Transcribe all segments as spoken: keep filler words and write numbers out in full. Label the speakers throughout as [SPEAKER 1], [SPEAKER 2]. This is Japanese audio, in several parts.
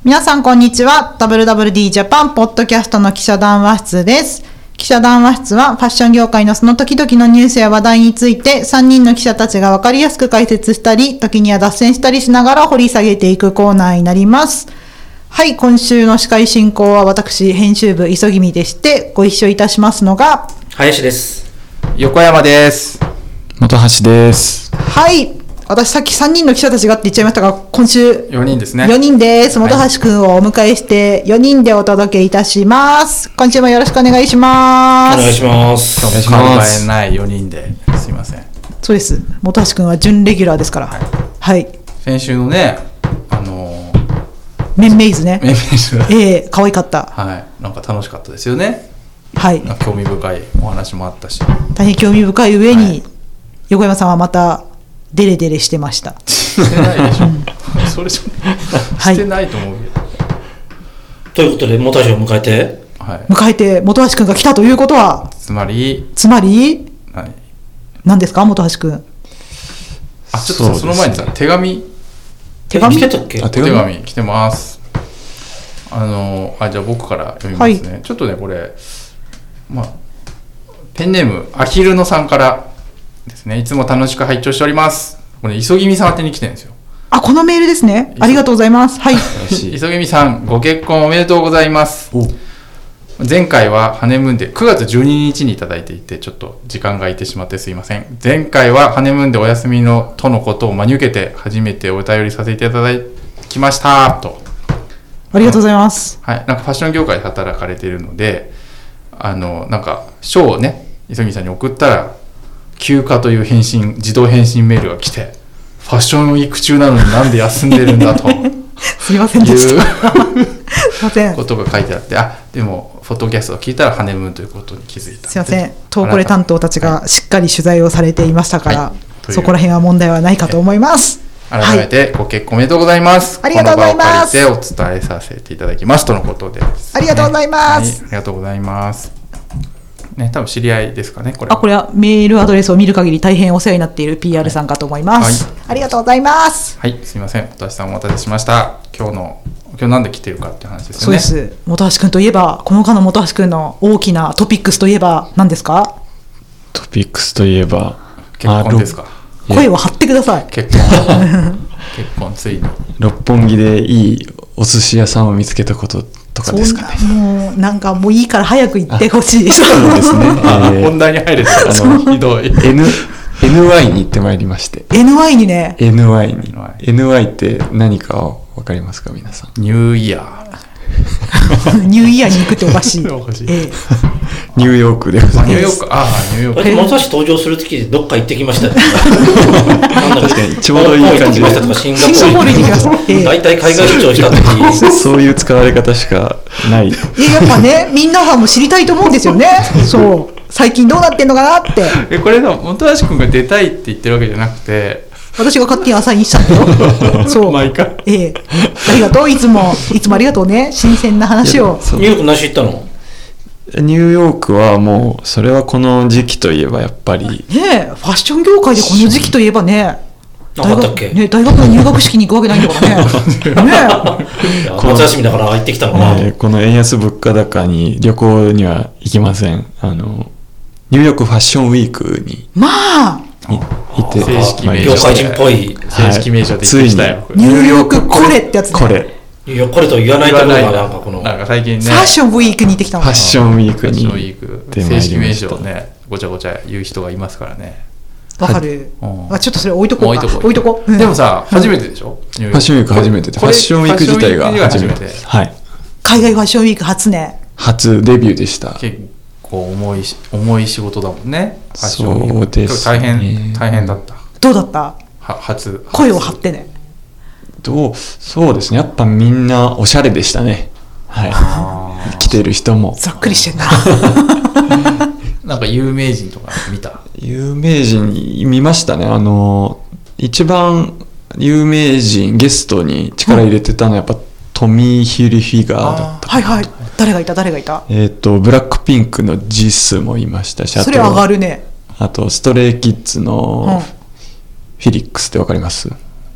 [SPEAKER 1] 皆さんこんにちは。 ダブリューダブリューディー ジャパンポッドキャストの記者談話室です。記者談話室はファッション業界のその時々のニュースや話題についてさんにんの記者たちが分かりやすく解説したり、時には脱線したりしながら掘り下げていくコーナーになります。はい、今週の司会進行は私編集部急ぎみでして、ご一緒いたしますのが
[SPEAKER 2] 林です。
[SPEAKER 3] 横山です。
[SPEAKER 4] 本橋です。
[SPEAKER 1] はい、私さっきさんにんの記者たちがって言っちゃいましたが、今週
[SPEAKER 3] よにんですね。
[SPEAKER 1] よにんです。本橋くんをお迎えしてよにんでお届けいたします。今週もよろしくお願いします。
[SPEAKER 2] お願いします。
[SPEAKER 3] 今日も考えないよにんですいません。
[SPEAKER 1] そうです。本橋くんは準レギュラーですから。はい。はい、
[SPEAKER 3] 先週のね、あのー、
[SPEAKER 1] メンメイズね。
[SPEAKER 3] メンメイズ。
[SPEAKER 1] ええー、可愛かった。
[SPEAKER 3] はい。なんか楽しかったですよね。
[SPEAKER 1] はい。
[SPEAKER 3] 興味深いお話もあったし。
[SPEAKER 1] 大変興味深い上に、はい、横山さんはまたデレデレしてました。
[SPEAKER 3] してないでしょ。それじゃしてないと思うけど。
[SPEAKER 2] ということで本橋を迎えて、
[SPEAKER 1] はい、迎えて本橋くんが来たということは、
[SPEAKER 3] つまり
[SPEAKER 1] つまり
[SPEAKER 3] 何
[SPEAKER 1] 何ですか本橋くん。
[SPEAKER 3] あ、ちょっと そ, その前にさ、手紙
[SPEAKER 1] 手紙
[SPEAKER 2] 来てたっけ？
[SPEAKER 3] あ、手紙来てます。あのあじゃあ僕から読みますね。はい、ちょっとねこれ、まあ、ペンネームアヒルノさんからですね。いつも楽しく拝聴しております。これ急ぎみさん宛てに来てるんですよ。
[SPEAKER 1] あ、このメールですね。ありがとうございます。はい。
[SPEAKER 3] 急ぎみさん、ご結婚おめでとうございます。前回はハネムーンでくがつじゅうににちにいただいていて、ちょっと時間が空いてしまってすいません。前回はハネムーンでお休みのとのことを真に受けて初めてお便りさせていただきましたと。
[SPEAKER 1] ありがとうございます。
[SPEAKER 3] はい、なんかファッション業界で働かれているので、あのなんか書をね急ぎさんに送ったら休暇という返信自動返信メールが来て、ファッションウィーク中なのになんで休んでるんだと
[SPEAKER 1] すみませんでしたすいません
[SPEAKER 3] ことが書いてあって、あでもフォトキャストを聞いたらハネムーンということに気づいた。
[SPEAKER 1] すいません、トーコレ担当たちがしっかり取材をされていましたから、はい、そこら辺は問題はないかと思います。
[SPEAKER 3] 改めてご結婚おめでとうございます。
[SPEAKER 1] はい、ありがとうございます。
[SPEAKER 3] この場を借りてお伝えさせていただきますとのことです、ね、
[SPEAKER 1] ありがとうございます、
[SPEAKER 3] はい、ありがとうございますね。多分知り合いですかねこれ。
[SPEAKER 1] あ、これはメールアドレスを見る限り大変お世話になっている ピーアール さんかと思います、はい、ありがとうございます。
[SPEAKER 3] はい、すいません、本橋さんお待たせしました。今日の今日なんで来てるかっていう話ですよね。
[SPEAKER 1] そうです。本橋くんといえば、この間の本橋くんの大きなトピックスといえば何ですか？
[SPEAKER 4] トピックスといえば
[SPEAKER 3] 結婚ですか？
[SPEAKER 1] 声を張ってください。
[SPEAKER 3] 結婚結婚ついに
[SPEAKER 4] 六本木でいいお寿司屋さんを見つけたこととかですかね。
[SPEAKER 1] もうなんかもういいから早く行ってほしい。
[SPEAKER 4] そうですね、え
[SPEAKER 3] ー、本題に入れたらひどい
[SPEAKER 4] Nエヌワイ に行ってまいりまして。
[SPEAKER 1] エヌワイ にね
[SPEAKER 4] エヌワイ に エヌワイ って何か分かりますか皆さん？
[SPEAKER 3] ニューイヤー
[SPEAKER 1] ニューイヤーに行くっておかしい。
[SPEAKER 3] おかしい、
[SPEAKER 1] ええ、
[SPEAKER 4] ニューヨークでございます。
[SPEAKER 3] ニューヨーク、ああニューヨーク。
[SPEAKER 2] 本橋登場する時でどっか行ってきましたね。
[SPEAKER 4] 確かにちょうどいい感じで。
[SPEAKER 2] シンガポールに行きました。大体海外出張した時
[SPEAKER 4] そういう使われ方しかない。いや
[SPEAKER 1] やっぱね、みんながも知りたいと思うんですよね。そう最近どうなってんのかなって。
[SPEAKER 3] えこれの本橋君が出たいって言ってるわけじゃなくて、
[SPEAKER 1] 私が勝手にアサインしたんだよ。そう。
[SPEAKER 3] 毎回。
[SPEAKER 1] ええ。ありがとう。いつもいつもありがとうね。新鮮な話を。
[SPEAKER 2] ニューヨーク何し行ったの？
[SPEAKER 4] ニューヨークはもうそれはこの時期といえばやっぱり
[SPEAKER 1] ねえ、ファッション業界でこの時期といえばね。
[SPEAKER 2] 大学ね、
[SPEAKER 1] 大学の入学式に行くわけないんだからね。ね
[SPEAKER 2] え。夏休みだから行ってきたのかな、
[SPEAKER 4] えー、この円安物価高に旅行には行きません。あのニューヨークファッションウィークに。
[SPEAKER 1] まあ。
[SPEAKER 4] いて
[SPEAKER 3] 正式名
[SPEAKER 2] 業界人っぽい
[SPEAKER 3] 正式名称で言ってきたよ、はい、
[SPEAKER 1] ニューヨークこれってやつね。
[SPEAKER 4] これ
[SPEAKER 2] いやこれと言わないところがなんかこの
[SPEAKER 3] なんか最近ね
[SPEAKER 1] ファッションウィークに行ってきたの。
[SPEAKER 4] ファッションウィークに
[SPEAKER 3] 正式名称をねごちゃごちゃ言う人がいますからね。
[SPEAKER 1] わかる、あちょっとそれ置いとこうか。置いとこう、
[SPEAKER 3] うん、でもさ初めてでしょ、
[SPEAKER 4] ファッションウィーク初めてで、ファッションウィーク自体が初めて、はい、
[SPEAKER 1] 海外ファッションウィーク初ね。
[SPEAKER 4] 初デビューでした。
[SPEAKER 3] 結構重い重い仕事だもんね。
[SPEAKER 4] そうです、
[SPEAKER 3] 大変大変だった。
[SPEAKER 1] どうだった？
[SPEAKER 3] は初
[SPEAKER 1] 声を張ってね。
[SPEAKER 4] どうそうですね、やっぱみんなおしゃれでしたね。はい、来てる人も
[SPEAKER 1] ざっくりしてんな。
[SPEAKER 3] なんか有名人とか見た？
[SPEAKER 4] 有名人見ましたね。あの一番有名人ゲストに力入れてたのはやっぱトミー・ヒルフィガーだった。
[SPEAKER 1] はいはい。誰がいた誰がいた？
[SPEAKER 4] えっとブラックピンクのジスもいましたし、あと
[SPEAKER 1] それ上がるね。
[SPEAKER 4] あとストレイキッズのフィリックスってわかります？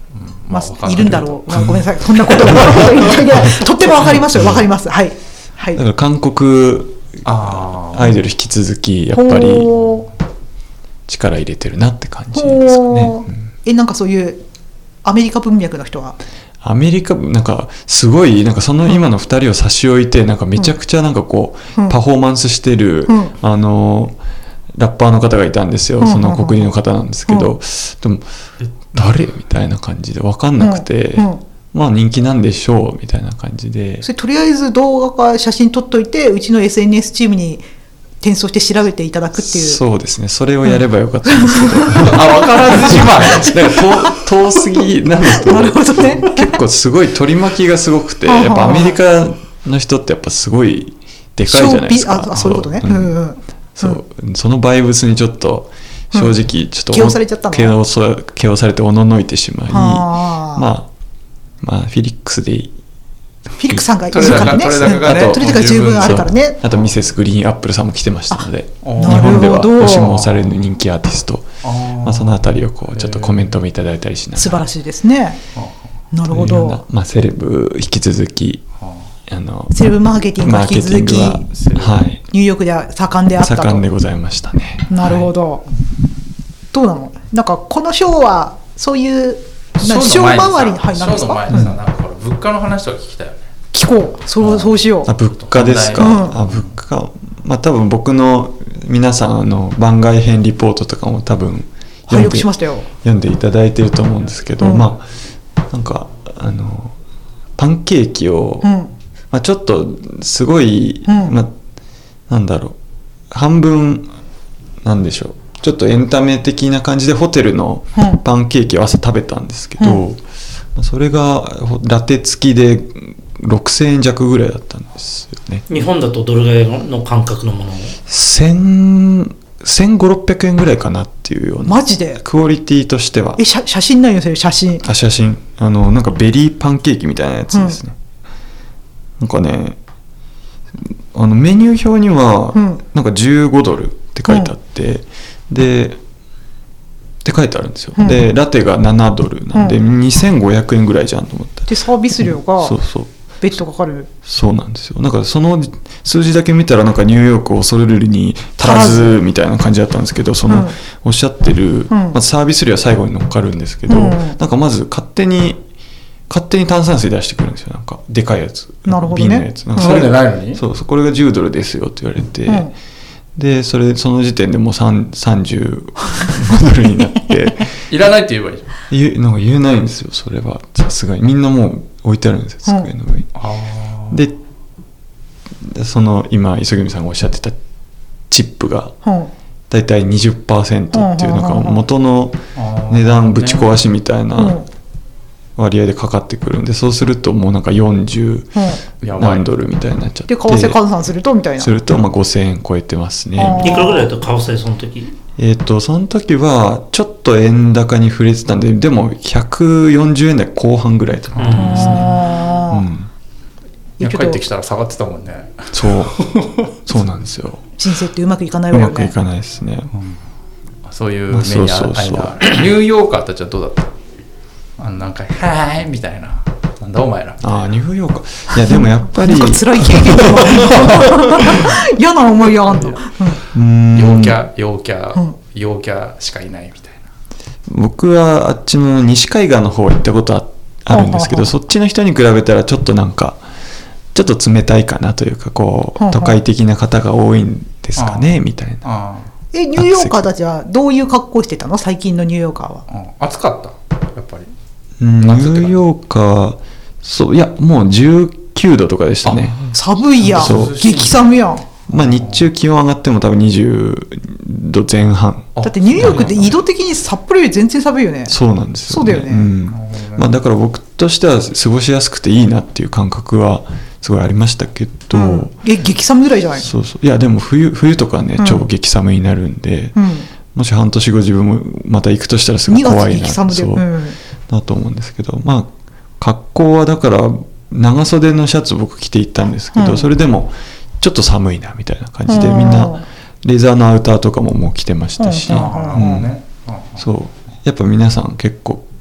[SPEAKER 1] まあ、
[SPEAKER 2] まあ
[SPEAKER 1] いるんだろう、まあ、ごめんなさい、そんなこと言ってとってもわかりますよ、わかります、はい、はい、
[SPEAKER 4] だから韓国アイドル引き続きやっぱり力入れてるなって感じですかね、うん、
[SPEAKER 1] えなんかそういうアメリカ文脈の人は
[SPEAKER 4] アメリカなんかすごいなんかその今のふたりを差し置いてなんかめちゃくちゃなんかこう、うん、パフォーマンスしてる、うん、あのラッパーの方がいたんですよ、うん、その黒人の方なんですけど、うん、でも誰みたいな感じで分かんなくて、うんうん、まあ人気なんでしょうみたいな感じで、
[SPEAKER 1] それとりあえず動画か写真撮っといてうちの エスエヌエス チームに転送して調べていただくっていう。
[SPEAKER 4] そうですね、それをやればよかったんですけど、うん、
[SPEAKER 3] あ分からずじまい
[SPEAKER 4] なんか遠すぎなのと
[SPEAKER 1] なるほど、ね、
[SPEAKER 4] 結構すごい取り巻きがすごくてやっぱアメリカの人ってやっぱすごいでかいじゃないですか。
[SPEAKER 1] あ、そういうことね、うんうん、
[SPEAKER 4] そう、うん、そのバイブスにちょっと正直ちょっと、
[SPEAKER 1] うん、気をされちゃったの、
[SPEAKER 4] 気をさ、気をされておののいてしまい、まあまあフィリックスでいい、
[SPEAKER 1] フィリックスさんがいるからね、
[SPEAKER 3] 取れ高がね、
[SPEAKER 1] 取れ高十分あるからね。
[SPEAKER 4] あとミセスグリーンアップルさんも来てましたので、日
[SPEAKER 1] 本
[SPEAKER 4] では押しも押される人気アーティスト、あ、まあ、そのあたりをこうちょっとコメントもいただいたりしながら、
[SPEAKER 1] 素晴らしいですね。なるほど。
[SPEAKER 4] まあ、セレブ引き続きあの
[SPEAKER 1] セレブマーケティングが引き続き、
[SPEAKER 4] はい、
[SPEAKER 1] ニューヨークでは盛んであったと。
[SPEAKER 4] 盛んでございましたね。
[SPEAKER 1] なるほど、はい、どうなの、なんかこのショーはそういうショー周りに入るんですか。
[SPEAKER 3] ショーの前にさ、なんかこれ物価の話とか聞きたいよね。
[SPEAKER 1] 聞こう、そう、そうしよう。
[SPEAKER 4] あ、物価ですか、うん、あ、物価、まあ多分僕の皆さんの番外編リポートとかも多分
[SPEAKER 1] 読んで、しましたよ、
[SPEAKER 4] 読んでいただいてると思うんですけど、うん、まあなんかあのパンケーキを、うん、まあ、ちょっとすごい、うん、まあ、なんだろう、半分なんでしょう、ちょっとエンタメ的な感じでホテルのパンケーキを朝食べたんですけど、うん、それがラテ付きでろくせんえん弱ぐらいだったんですよね。
[SPEAKER 2] 日本だとどれぐらいの感覚のものを
[SPEAKER 4] せんごひゃく、ろっぴゃくえんぐらいかなっていうような。
[SPEAKER 1] マジで
[SPEAKER 4] クオリティとしては。
[SPEAKER 1] え、写写真ないよ、それ写真。
[SPEAKER 4] あ、写真、あのなんかベリーパンケーキみたいなやつですね、うん、なんかね、あのメニュー表には、うん、なんかじゅうごドルって書いてあって、うん、でって書いてあるんですよ、うん、でラテがななドルなんで、うん、にせんごひゃくえんぐらいじゃんと思って、
[SPEAKER 1] でサービス料が、
[SPEAKER 4] うん、そうそう
[SPEAKER 1] 別途かかる。
[SPEAKER 4] そうなんですよ。だからその数字だけ見たらなんかニューヨークを恐れるに足らずみたいな感じだったんですけど、その、うん、おっしゃってる、うん、まあ、サービス料は最後に乗っかるんですけど、うん、なんかまず勝手に勝手に炭酸水出してくるんですよ。なんかでかいやつ、
[SPEAKER 1] なるほどね、
[SPEAKER 4] 瓶のやつ、なんかそれ
[SPEAKER 3] 飲んでないのに、
[SPEAKER 4] そうそう、これがじゅうドルですよって言われて、うん、でそれその時点でもうさんじゅうごドルになって
[SPEAKER 3] いらないって言えばいいじゃん。
[SPEAKER 4] 言なんか言えないんですよ、それは。さすがにみんなもう置いてあるんですよ、机の上に、うん、あでその今磯組さんがおっしゃってたチップがだいたい にじゅっパーセント っていうなんか元の値段ぶち壊しみたいな割合でかかってくるんで、そうするともうなんかよんじゅう何ドルみたいになっちゃって、
[SPEAKER 1] で為替換算するとみたいな
[SPEAKER 4] するとまあごせんえん超えてますね。
[SPEAKER 2] いくらぐらいだと為替その時、
[SPEAKER 4] えー、とその時はちょっと円高に触れてたんで、でもひゃくよんじゅうえん台後半ぐらいだと思いますね。うん、
[SPEAKER 3] いや帰ってきたら下がってたもんね。
[SPEAKER 4] そうそうなんですよ。
[SPEAKER 1] 人生ってうまくいかないわよね。
[SPEAKER 4] うまくいかないですね、うん、
[SPEAKER 3] そういう目に遭いな。ニューヨーカーたちはどうだった？あのなんかはーいみたいな、なんだお前ら。
[SPEAKER 4] ああ、ニューヨーカー、いやでもやっぱり
[SPEAKER 1] なんか辛い経験だ嫌な思いやがんと、
[SPEAKER 3] うん、陽キャ陽キャ、うん、陽キャしかいないみたいな。
[SPEAKER 4] 僕はあっちの西海岸の方行ったこと あ, あるんですけど、はははそっちの人に比べたらちょっとなんかちょっと冷たいかなというか、こう、はは都会的な方が多いんですかねみたいな。ああ、
[SPEAKER 1] えニューヨーカーたちはどういう格好してたの？最近のニューヨーカーは。
[SPEAKER 3] うん、暑かったやっぱり。
[SPEAKER 4] ニューヨーカー、そういやもうじゅうきゅうどとかでしたね。
[SPEAKER 1] 寒いやん、激寒やん。
[SPEAKER 4] まあ日中気温上がっても多分にじゅうどぜん半。
[SPEAKER 1] だってニューヨークって緯度的に札幌より全然寒いよね。
[SPEAKER 4] そうなんですよね。
[SPEAKER 1] そうだよね、
[SPEAKER 4] うんまあ、だから僕としては過ごしやすくていいなっていう感覚はすごいありましたけど、うん、
[SPEAKER 1] え激寒ぐらいじゃない？
[SPEAKER 4] そうそう、いやでも冬冬とかね、うん、超激寒になるんで、うん、もし半年後自分もまた行くとしたらすごい怖いな、そう、うん、だと思うんですけど、まあ格好はだから長袖のシャツ僕着て行ったんですけど、うん、それでもちょっと寒いなみたいな感じで、みんなレザーのアウターとかももう着てましたし、うんうん、そうやっぱ皆さん結構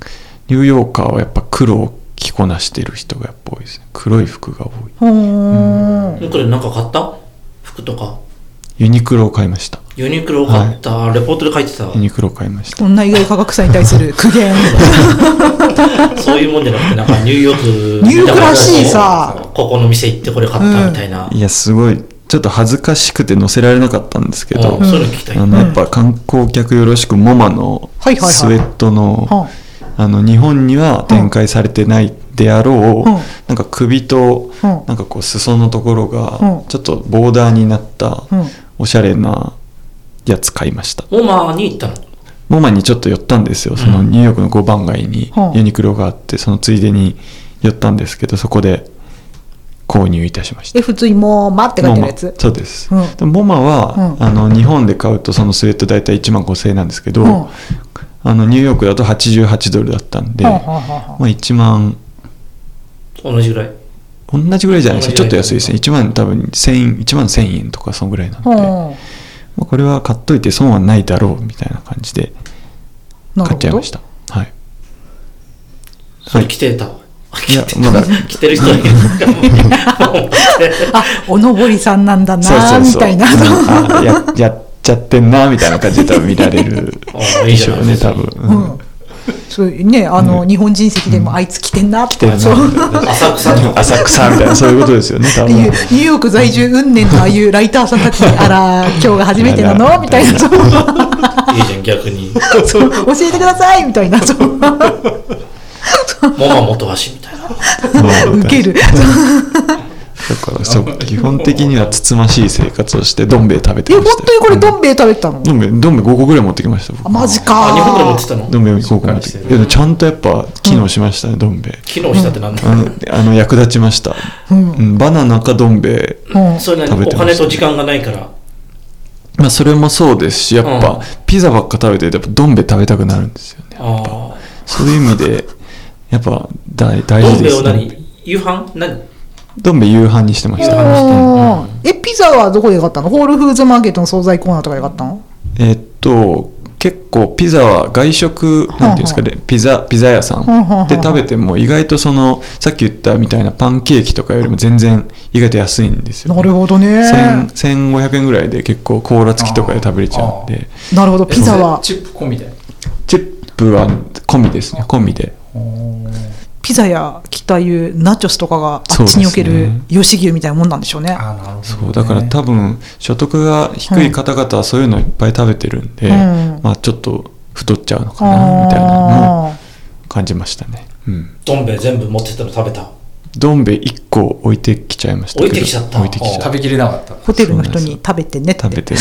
[SPEAKER 4] ニューヨーカーはやっぱ黒を着こなしてる人がやっぱ多いですね。黒い服が多い。
[SPEAKER 1] ほー
[SPEAKER 2] うん、これなんか買った服とか
[SPEAKER 4] ユニクロを買いました。
[SPEAKER 2] ユニクロを買った、はい、レポートで書いてた。
[SPEAKER 4] ユニクロを買いました。
[SPEAKER 1] こんな意外価格差に対する苦言
[SPEAKER 2] そういうもんじゃなくて、なんかニューヨーク
[SPEAKER 1] ニューヨークらしいさ、
[SPEAKER 2] ここの店行ってこれ買ったみたいな、
[SPEAKER 4] うん、いやすごいちょっと恥ずかしくて載せられなかったんですけど、
[SPEAKER 2] うん、それ聞きたい。
[SPEAKER 4] あのやっぱ観光客よろしくモマのスウェットの、
[SPEAKER 1] はいはいはい、
[SPEAKER 4] あの日本には展開されてないであろう、うん、なんか首と、うん、なんかこう裾のところがちょっとボーダーになったおしゃれなやつ買いました。
[SPEAKER 2] モマに行ったの？
[SPEAKER 4] モマにちょっと寄ったんですよ。そのニューヨークのごばん街にユニクロがあって、そのついでに寄ったんですけど、そこで購入いたしました。
[SPEAKER 1] え、普通にモマって書いてるやつ？
[SPEAKER 4] そうです、うん、で
[SPEAKER 1] も
[SPEAKER 4] モマは、うん、あの日本で買うとそのスウェット大体いちまんごせんえんなんですけど、うん、あのニューヨークだとはちじゅうはちドルだったんで、うん、まあ、いちまん
[SPEAKER 2] 同じぐらい
[SPEAKER 4] 同じぐらいじゃないですか。ちょっと安いですね。いちまん多分せんいちまんせんえんとかそのぐらいなんで、うん、まあ、これは買っといて損はないだろうみたいな感じで買っちゃいました。はい。
[SPEAKER 2] それ着てた。
[SPEAKER 4] いやまだ
[SPEAKER 2] 着てる人だけ
[SPEAKER 1] あ、おのぼりさんなんだなみたいな。
[SPEAKER 4] あ、や, やっちゃってんなみたいな感じで多分見られるでしょうね多分。うん
[SPEAKER 1] うん、そうね、あの、うん、日本人席でもあいつ来てんなとか、
[SPEAKER 4] 浅草浅草みたいなそういうことですよね多分。
[SPEAKER 1] ニューヨーク在住運年のああいうライターさんたちにあら今日が初めてなのみたいな。いい
[SPEAKER 2] じゃん逆に。
[SPEAKER 1] そう教えてくださいみたいな。そう。
[SPEAKER 2] モマ元橋みたいな。
[SPEAKER 1] ウケる。
[SPEAKER 4] だからそう基本的にはつつましい生活をしてどん兵衛食べてました。
[SPEAKER 1] え、本当にこれどん兵衛食べてたの？
[SPEAKER 4] どん兵衛どん兵衛ごこぐらい持ってきました僕。
[SPEAKER 1] あ、マジか。
[SPEAKER 2] あ、日本から持ってたの？
[SPEAKER 4] どん兵衛ごこ持ってきて。いやちゃんとやっぱ機能しましたね、うん、どん兵衛。
[SPEAKER 2] 機能したってなんだ。
[SPEAKER 4] あのあの役立ちました。うんうん、バナナかどん兵衛食べてました。
[SPEAKER 2] それ何？お金と時間がないから。
[SPEAKER 4] まあそれもそうですし、やっぱ、うん、ピザばっか食べてるとやっぱどん兵衛食べたくなるんですよね。あ、そういう意味でやっぱ大大事ですね。
[SPEAKER 2] どん兵衛を何？夕飯？何？
[SPEAKER 4] どん兵衛夕飯にしてました。
[SPEAKER 1] うん、え、ピザはどこで買ったの？ホールフーズマーケットの惣菜コーナーとかで買ったの？
[SPEAKER 4] えー、っと結構ピザは外食なんていうんですかね、はんはんピザピザ屋さんで食べても意外とそのさっき言ったみたいなパンケーキとかよりも全然意外と安いんですよ、ね。
[SPEAKER 1] なるほどね。
[SPEAKER 4] せんごひゃくえんぐらいで結構コーラ付きとかで食べれちゃうんで。
[SPEAKER 1] なるほど。ピザは
[SPEAKER 3] チップ込みで。
[SPEAKER 4] チップは込みですね。込みで。
[SPEAKER 1] ピザや北湯ナチョスとかがあっちにおける吉牛みたいなもんなんでしょうね。
[SPEAKER 4] あ、なるほどね。そうだから多分所得が低い方々はそういうのいっぱい食べてるんで、うん、まあちょっと太っちゃうのかなみたいなのも感じましたね。うん、
[SPEAKER 2] どん兵衛全部持ってったの食べた？
[SPEAKER 4] どん兵衛いっこ置いてきちゃいましたけど。
[SPEAKER 2] 置いてきちゃった。
[SPEAKER 4] 置いてきちゃった。
[SPEAKER 3] 食べきれなかった。
[SPEAKER 1] ホテルの人に食べてねって。
[SPEAKER 4] 食べてね。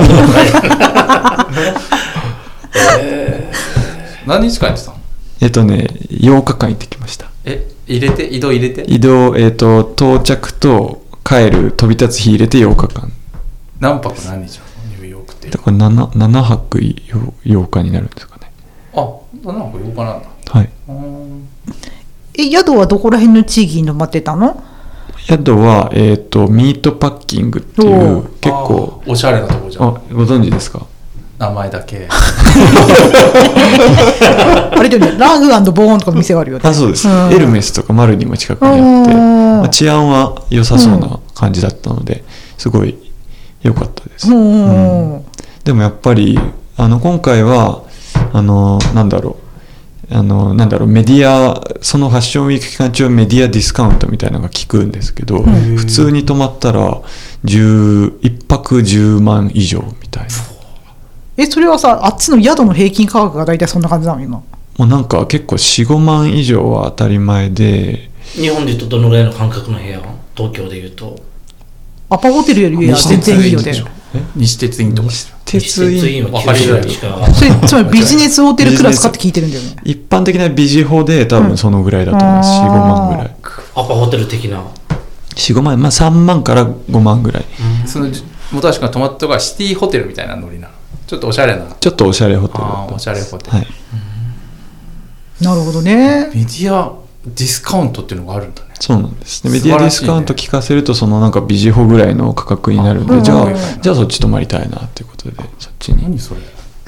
[SPEAKER 3] えー、何日間やってたの？
[SPEAKER 4] えっとねようかかん行ってきました。
[SPEAKER 3] え、入れて移動入れて
[SPEAKER 4] 移動、えっと到着と帰る飛び立つ日入れてようかかん。
[SPEAKER 3] 何泊何日なのニューヨークって？
[SPEAKER 4] だから 7, ななはくようかになるんですかね。
[SPEAKER 3] あ、ななはくようかなんだ。
[SPEAKER 4] はい。
[SPEAKER 1] え、宿はどこら辺の地域に泊まってたの？
[SPEAKER 4] 宿は、えー、とミートパッキングっていう結構
[SPEAKER 3] おしゃれなとこじゃん。
[SPEAKER 4] あ、ご存知ですか？
[SPEAKER 3] 名前だけ
[SPEAKER 1] あれだよね、ラグ&ボーンとかの店があるよね。
[SPEAKER 4] あ、そうです、うん、エルメスとかマルニも近くにあって、まあ、治安は良さそうな感じだったので、うん、すごい良かったです、うんうん、でもやっぱりあの今回はあのなんだろうあのなんだろうメディアそのファッションウィーク期間中はメディアディスカウントみたいなのが効くんですけど、普通に泊まったらじゅういっぱくじゅうまん以上みたいな。
[SPEAKER 1] え、それはさ、あっちの宿の平均価格が大体そんな感じなの今？
[SPEAKER 4] もうなんか結構 よん,ご 万以上は当たり前で。
[SPEAKER 2] 日本で言うとどのぐらいの感覚の部屋？東京で言うと
[SPEAKER 1] アパホテルよりは全然いいよね。
[SPEAKER 3] 西鉄インとか
[SPEAKER 4] 西鉄イン
[SPEAKER 2] は分かりづらいしか。
[SPEAKER 1] それつまりビジネスホテルクラスかって聞いてるんだよね。
[SPEAKER 4] 一般的なビジホで多分そのぐらいだと思います、うん、よん、ごまんぐらい。
[SPEAKER 2] アパホテル的なよん、
[SPEAKER 4] ごまん、まあさんまんからごまんぐらい、
[SPEAKER 3] うん、その本橋君が泊まったとこはシティホテルみたいなノリなの？ちょっとおしゃれな。
[SPEAKER 4] ちょっとおしゃれホテル。
[SPEAKER 3] あ、おしゃれホテル、
[SPEAKER 4] はい、
[SPEAKER 1] なるほどね。
[SPEAKER 3] メディアディスカウントっていうのがあるんだね。
[SPEAKER 4] そうなんですね。メディアディスカウント聞かせるとそのなんかビジホぐらいの価格になるんで、じゃあじゃあそっち泊まりたいなっていうことでそっちに。
[SPEAKER 3] 何それ？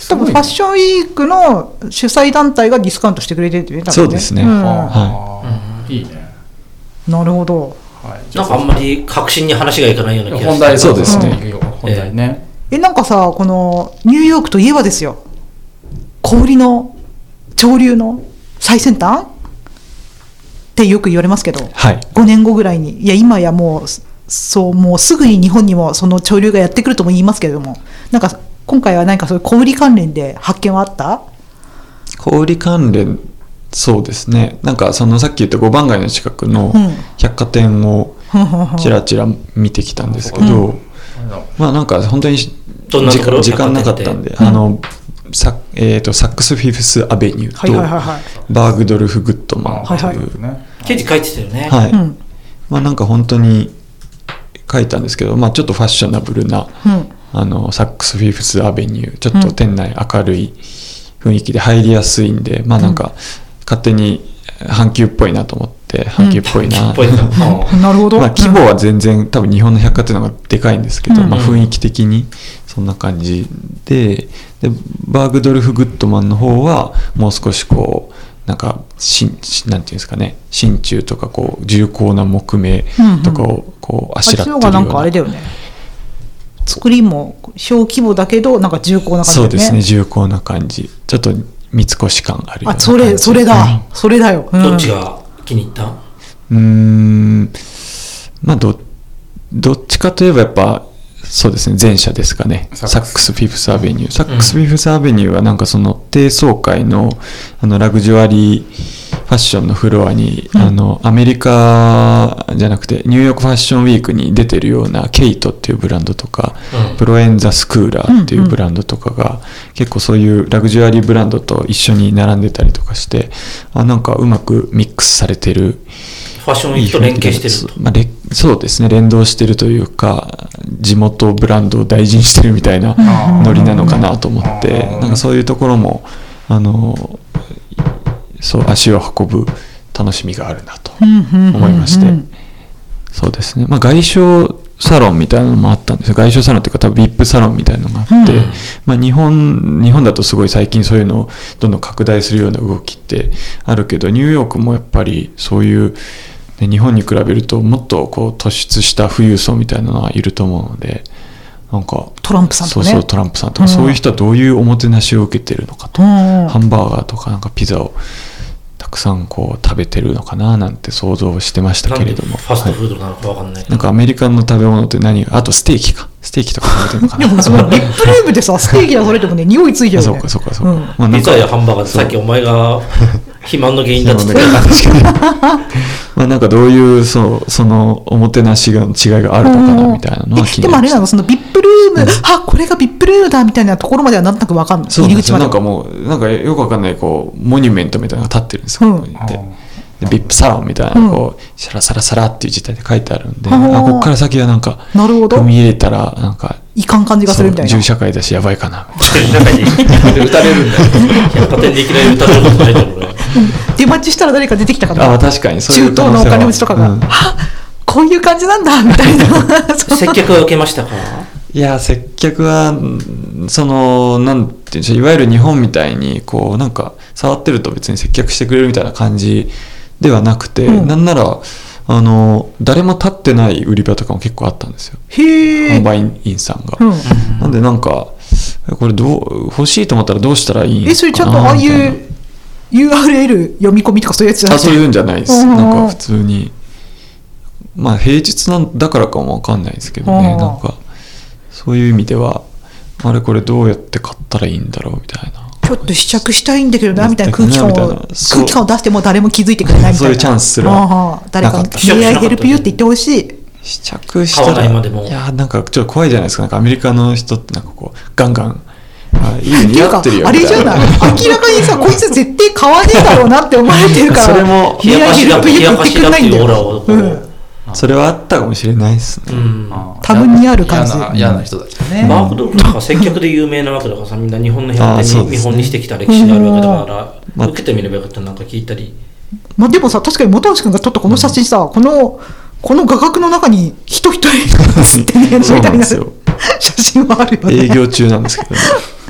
[SPEAKER 1] 多分ファッションウィークの主催団体がディスカウントしてくれてるってね、多分ね。
[SPEAKER 4] そうですね、
[SPEAKER 1] うん
[SPEAKER 4] はい、
[SPEAKER 3] いいね。
[SPEAKER 1] なるほど。
[SPEAKER 3] はい、
[SPEAKER 2] なんかあんまり確信に話がいかないような気が
[SPEAKER 3] 本題
[SPEAKER 4] そうですね、
[SPEAKER 3] うん、本題ね。
[SPEAKER 1] えなんかさ、このニューヨークといえばですよ、小売りの潮流の最先端ってよく言われますけど、
[SPEAKER 4] はい、
[SPEAKER 1] ごねんごぐらいに、いや今やもうそうもうすぐに日本にもその潮流がやってくるとも言いますけれども、なんか今回は何かそういう小売り関連で発見はあった？
[SPEAKER 4] 小売り関連、そうですね、なんかそのさっき言ったごばん街の近くの百貨店をちらちら見てきたんですけど、うん、まあなんか本当に時間、時間なかったんで、うん、あのサ, えー、とサックスフィフスアベニューと、はいはいはいはい、バーグドルフ・グッドマンという、はいはい、
[SPEAKER 2] 記事書いてたよね。
[SPEAKER 4] はい、うん、まあなんか本当に書いたんですけど、まあ、ちょっとファッショナブルな、うん、あのサックスフィフスアベニュー、ちょっと店内明るい雰囲気で入りやすいんで、まあなんか勝手に阪急っぽいなと思って、阪急っぽいな、うん、
[SPEAKER 1] なるほど。
[SPEAKER 4] まあ規模は全然多分日本の百貨店の方がでかいんですけど、うん、まあ雰囲気的にそんな感じで、でバーグドルフ・グッドマンの方はもう少しこうなんかしんなんていうんですかね、真鍮とかこう重厚な木目とかをこうあしらってるような、
[SPEAKER 1] あっちの方がなんかあれだよね、作りも小規模だけどなんか重厚な感じだよね。
[SPEAKER 4] そうですね、重厚な感じ、ちょっと三越感あるような感じ。
[SPEAKER 1] あ、それそれだ、うん、それだよ、
[SPEAKER 2] うん、どっちが気に入った？
[SPEAKER 4] うーん、まあ ど, どっちかといえばやっぱそうですね、前者ですかね。サックスフィフスアベニュー、サックスフィフスアベニューはなんかその低層階のあのラグジュアリーファッションのフロアに、うん、あのアメリカじゃなくてニューヨークファッションウィークに出てるようなケイトっていうブランドとか、うん、プロエンザスクーラーっていうブランドとかが、うんうん、結構そういうラグジュアリーブランドと一緒に並んでたりとかして、あ、なんかうまくミックスされてる、
[SPEAKER 2] ファッションウィークと連携してると、
[SPEAKER 4] まあ、れそうですね、連動してるというか地元ブランドを大事にしてるみたいなノリなのかなと思って、なんかそういうところもあのそう足を運ぶ楽しみがあるなと思いまして、そうですね、まあ、外商サロンみたいなのもあったんですよ。外商サロンというか多分 ブイアイピー サロンみたいなのがあって、うん、まあ、日本日本だとすごい最近そういうのをどんどん拡大するような動きってあるけど、ニューヨークもやっぱりそういう日本に比べるともっとこう突出した富裕層みたいなのはいると思うので、なんか
[SPEAKER 1] トランプさんとかね、
[SPEAKER 4] そうそうトランプさんとか、うん、そういう人はどういうおもてなしを受けてるのかと、うん、ハンバーガーとかなんかピザをたくさんこう食べてるのかななんて想像してましたけれども、
[SPEAKER 2] ファストフードなのか分かんない、はい、
[SPEAKER 4] なんかアメリカの食べ物って何が、あとステーキか、ステーキとか食べてるのかな。
[SPEAKER 1] でもそのリップルームでさ、ステーキがそれでもね匂いついてるよね。
[SPEAKER 4] そうかそうかそうか、うん、
[SPEAKER 2] まあ、ピザやハンバーガーってさっきお前が肥満の原因だって言ってた
[SPEAKER 4] まあなんかどういうそうそのおもてなしが違いがあるのかなみたいなのは気になります。
[SPEAKER 1] でもあれなの、そのビップルーム、うん、あ、これがビップルームだみたいなところまではなんとなく分かんない。
[SPEAKER 4] そうなんですよ、なんかもうなんかよく分かんないこうモニュメントみたいなのが立ってるんですよ、うん、でビップサロンみたいなこう、うん、サラサラサラっていう字体で書いてあるんで、あ、ここから先はなんか踏み入れたらなんか
[SPEAKER 1] いかん感じがするみたいな。
[SPEAKER 4] 銃社会だしやばいかなみ
[SPEAKER 2] たいな。中に撃たれるんだよ。百貨店でいきなり撃たれることないだろうね。
[SPEAKER 1] 出待ちしたら誰か出てきたかな。
[SPEAKER 4] あ、確かにそういう
[SPEAKER 1] 中東のお金持ちとかが、うん、あ、こういう感じなんだみたいな。
[SPEAKER 2] 接客は受けましたか？
[SPEAKER 4] いや、接客はそのなんていうんでしょう、いわゆる日本みたいにこうなんか触ってると別に接客してくれるみたいな感じではなくて、うん、なんならあの誰も立ってない売り場とかも結構あったんですよ。
[SPEAKER 1] へー。
[SPEAKER 4] 販売員さんが、うん、なんでなんかこれどう欲しいと思ったらどうしたらいいのかな。
[SPEAKER 1] え、それちゃんとああいう ユーアールエル 読み込みとかそういうやつじゃなくて？
[SPEAKER 4] あ、そういうんじゃないです。なんか普通に、まあ平日なんだからかもわかんないですけどね、なんかそういう意味ではあれこれどうやって買ったらいいんだろうみたいな。
[SPEAKER 1] ちょっと試着したいんだけどなみたいな空気感を空気感を出しても誰も気づいてくれないみたいな。
[SPEAKER 4] そういうチャンスすら
[SPEAKER 1] 誰か メーアイ ヘルプユーって言ってほしい。
[SPEAKER 4] 試着したら、いやなんかちょっと怖いじゃないですか。なんかアメリカの人ってなんかこうガンガン、あ、いい似合ってるよみたいな。あれじゃない、
[SPEAKER 1] 明らかにさこいつ絶対買わねえだろうなって思われてるから
[SPEAKER 4] それも
[SPEAKER 1] メーアイ ヘルプユーって言ってくれないんだよ。
[SPEAKER 4] それはあったかもしれないですね、うん、
[SPEAKER 1] 多分にある感じ。
[SPEAKER 3] 嫌な、嫌な人たちね。
[SPEAKER 2] バーグドルとか接客で有名なわけだからさ、みんな日本の百貨店に見本にしてきた歴史があるわけだから、受けてみればよかったらなんか聞いたり。
[SPEAKER 1] まあでもさ、確かに本橋君が撮ったこの写真さ、うん、このこの画角の中に人一人写ってねみたいな写真はあるよね。
[SPEAKER 4] 営業中なんですけどね。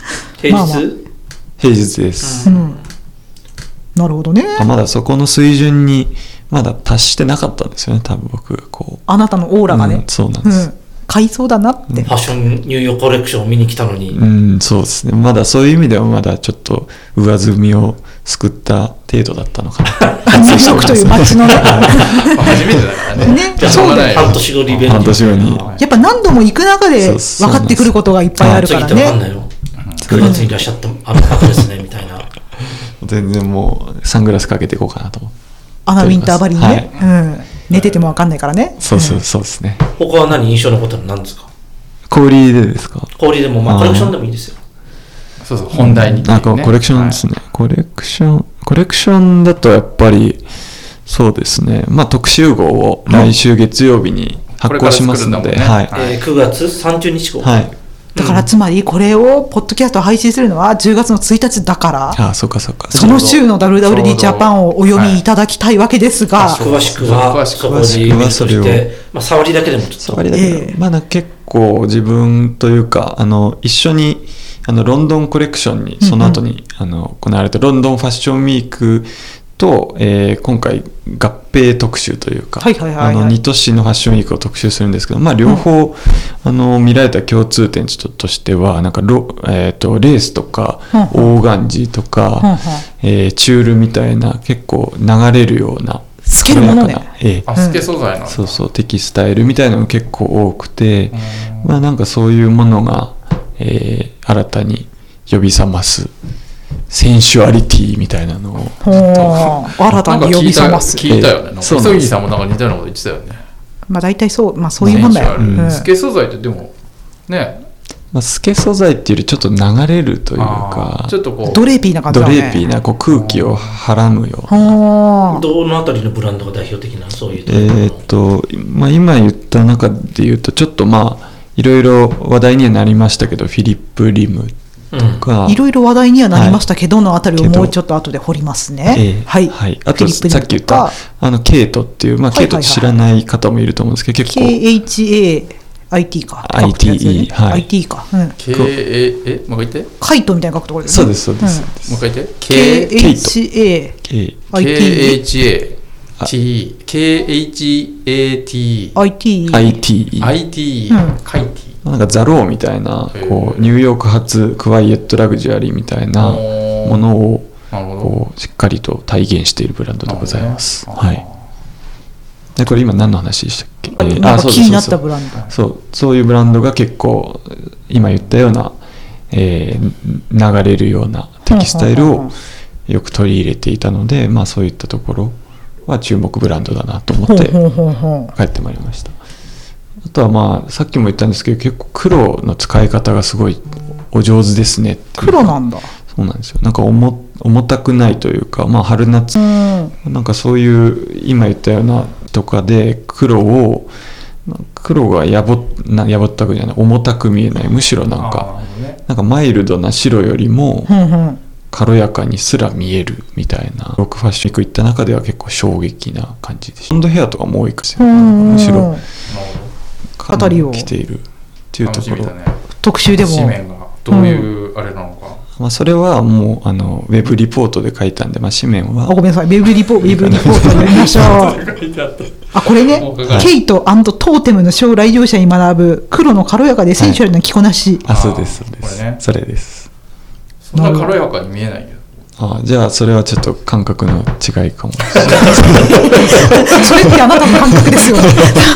[SPEAKER 2] 平日、
[SPEAKER 1] まあまあ
[SPEAKER 4] 平日です、
[SPEAKER 1] うん、なるほどね。
[SPEAKER 4] まだそこの水準にまだ達してなかったんですよね、多分僕こう
[SPEAKER 1] あなたのオーラがね、
[SPEAKER 4] うん、そうなんです、
[SPEAKER 1] うん、買いそうだなって、
[SPEAKER 2] ファッションニューヨークコレクションを見に来たのに、
[SPEAKER 4] うん、そうですね、まだそういう意味ではまだちょっと上積みを救った程度だったのかな
[SPEAKER 1] ニューヨークという街のね
[SPEAKER 3] 初めてだからね。
[SPEAKER 1] ね、
[SPEAKER 2] じゃあ
[SPEAKER 1] そうだよ。
[SPEAKER 2] 半年後リベンジ。
[SPEAKER 4] 半年後に
[SPEAKER 1] やっぱ何度も行く中で分かってくることがいっぱいあるから
[SPEAKER 2] 次って分かんない
[SPEAKER 1] ね。
[SPEAKER 2] よ。くがつにいらっしゃったあの方ですねみたいな。
[SPEAKER 4] 全然もうサングラスかけていこうかなと思って。
[SPEAKER 1] アナウィンターバリーね、
[SPEAKER 4] はい
[SPEAKER 1] うん、寝てても分かんないからね。
[SPEAKER 4] そうそうそうですね。
[SPEAKER 2] 他は何印象に残ったの何ですか？
[SPEAKER 4] 氷でですか？
[SPEAKER 2] 氷でもまあコレクションでもいいですよ。
[SPEAKER 3] そうそう、本題に、ね、
[SPEAKER 4] なんかコレクションですね、はい、コレクションコレクションだとやっぱりそうですね、まあ特集号を来週月曜日に発行しますので、
[SPEAKER 3] ね、
[SPEAKER 4] はい、
[SPEAKER 2] えー、くがつさんじゅうにち号、
[SPEAKER 4] はい、
[SPEAKER 1] だからつまりこれをポッドキャスト配信するのはじゅうがつのついたちだから、
[SPEAKER 4] ああ、そうかそうか、
[SPEAKER 1] その週の ダブリューダブリューディー ジャパンをお読みいただきたいわけですが、
[SPEAKER 2] はい、詳しくはそこに見として、まあ、触りだけでもちょっと
[SPEAKER 4] 触りだけで、えー、まだ結構自分というかあの一緒にあのロンドンコレクションにその後に、うんうん、あの行われたロンドンファッションウィークと、えー、今回合併特集というか、はいはいはいはい、あのに都市のファッションウィークを特集するんですけど、まあ、両方、うん、あの見られた共通点としてはなんかロ、えー、とレースとか、うんうん、オーガンジーとか、うんうん、えー、チュールみたいな結構流れるような
[SPEAKER 1] 透けるものね、
[SPEAKER 3] えー、あ透け素材なの、
[SPEAKER 4] そうそう、テキスタイルみたいなのが結構多くて、まあなんかそういうものが、えー、新たに呼び覚ますセンシュアリティみたいなのを
[SPEAKER 1] 新たに呼び覚ます
[SPEAKER 3] 聞いたよね。磯木さんもなんか似たようなこと言ってたよね。
[SPEAKER 1] まあ大体そう、まあそういうもんだよ。
[SPEAKER 3] 透け素材ってでもね、
[SPEAKER 4] まあ、透け素材っていうよりちょっと流れるというか、
[SPEAKER 3] ちょっとこう
[SPEAKER 1] ドレーピーな感じだね。
[SPEAKER 4] ドレーピーなこう空気をはらむよう
[SPEAKER 2] な。どのあたりのブランドが代表的なそういう
[SPEAKER 4] えーっと、まあ、今言った中で言うとちょっとまあいろいろ話題にはなりましたけど、フィリップ・リムとか、
[SPEAKER 1] いろいろ話題にはなりましたけど、はい、のあたりをもうちょっと後で掘りますね、
[SPEAKER 4] えー、はい、はい、あとさっき言ったあのケイトっていう、まあ、ケイトって知らない方もいると思うんですけど、結構
[SPEAKER 1] ケーエイチエーアイティー か
[SPEAKER 4] アイティー、はい、
[SPEAKER 1] アイティー か、うん、
[SPEAKER 3] K えもう一回言って
[SPEAKER 1] カイトみたいな書くところです
[SPEAKER 4] ね。そうですそうです、
[SPEAKER 3] うん、もう一回言って
[SPEAKER 1] ケーエイチエー
[SPEAKER 3] ケーエイチエーTケーエイチエーティー
[SPEAKER 1] アイティー
[SPEAKER 4] アイティー
[SPEAKER 3] アイティー カイティ
[SPEAKER 4] なんかザローみたいなこうニューヨーク発クワイエットラグジュアリーみたいなものをこうしっかりと体現しているブランドでございます。はい。でこれ今何の話でしたっけ？え
[SPEAKER 1] ー、なんか気になったブランド。
[SPEAKER 4] そうそういうブランドが結構今言ったような、えー、流れるようなテキスタイルをよく取り入れていたので、まあそういったところは注目ブランドだなと思って帰ってまいりました。あとはまあさっきも言ったんですけど、結構黒の使い方がすごいお上手ですねって。
[SPEAKER 1] 黒なんだ。
[SPEAKER 4] そうなんですよ。なんか 重, 重たくないというか、まあ春夏、うん、なんかそういう今言ったようなとかで黒を黒がやぼなやぼったくじゃない、重たく見えない、むしろなんか、ね、なんかマイルドな白よりも軽やかにすら見えるみたいな、ロックファッション行った中では結構衝撃な感じでした。ロンドヘアとかも多いかしら、むしろ
[SPEAKER 1] あたりを
[SPEAKER 4] 着ているっていうところ、
[SPEAKER 3] ね、
[SPEAKER 1] 特集でも
[SPEAKER 3] 紙面がどういうあれなのか、
[SPEAKER 4] うん、まあ、それはもうあのウェブリポートで書いたんで、まあ、紙面は
[SPEAKER 1] あごめんなさい、ウェブリポ、ウェブリポート読みましょうあこれね、ケイト&トーテムの将来乗車に学ぶ黒の軽やかでセンシュアルな着こなし、
[SPEAKER 4] はい、あそうですそうです、これね、それです。
[SPEAKER 3] そんな軽やかに見えないけど、
[SPEAKER 4] あじゃあそれはちょっと感覚の違いかもしれない
[SPEAKER 1] それってあなたの感覚ですよね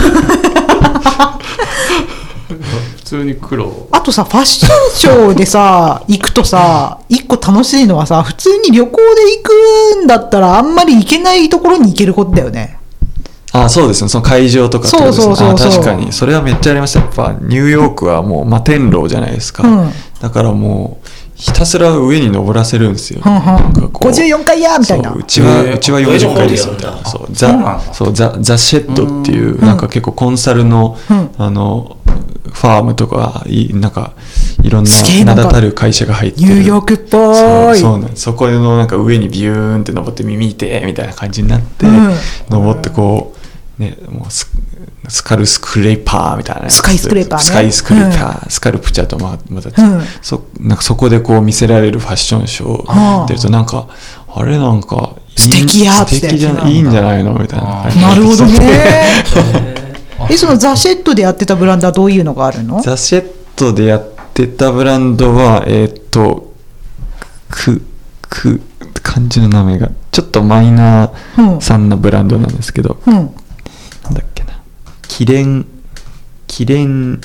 [SPEAKER 3] 普通に黒。
[SPEAKER 1] あとさ、ファッションショーでさ行くとさ、一個楽しいのはさ、普通に旅行で行くんだったらあんまり行けないところに行けることだよね。
[SPEAKER 4] あそうですね、その会場とかってことですね。
[SPEAKER 1] そうそうそうそう、
[SPEAKER 4] あ確かにそれはめっちゃありました。やっぱニューヨークはもう摩天楼じゃないですか、うん、だからもうひたすら上に登らせるんですよ、
[SPEAKER 1] うんうん、なんかこうごじゅうよんかいやみたいな。
[SPEAKER 4] うちは、うちはよんじゅっかいですみたいな。そうザ、そうザ、ザシェッドっていう、うん、なんか結構コンサルの、うん、あのファームとかいなんかいろんな名だたる会社が入ってる
[SPEAKER 1] ニューヨークっぽい。
[SPEAKER 4] そう、そうなんです。そこのなんか上にビューンって登って耳見てみたいな感じになって、うん、登ってこうね、もうスカルスクレーパーみたいなやつ、
[SPEAKER 1] スカイスクレーパーね
[SPEAKER 4] スカイスクレーパー、うん、スカルプチャーとままた、
[SPEAKER 1] うん、
[SPEAKER 4] そ, なんかそこでこう見せられるファッションショー出るとなんかあれなんか
[SPEAKER 1] 素敵や
[SPEAKER 4] 素敵じゃないいいんじゃないのみたいな。
[SPEAKER 1] なるほどねえ、そのザシェットでやってたブランドはどういうのがあるの？
[SPEAKER 4] ザシェットでやってたブランドはえー、っとくく漢字の名前がちょっとマイナーさんなブランドなんですけど、うん、なんだっけな、キレンキレン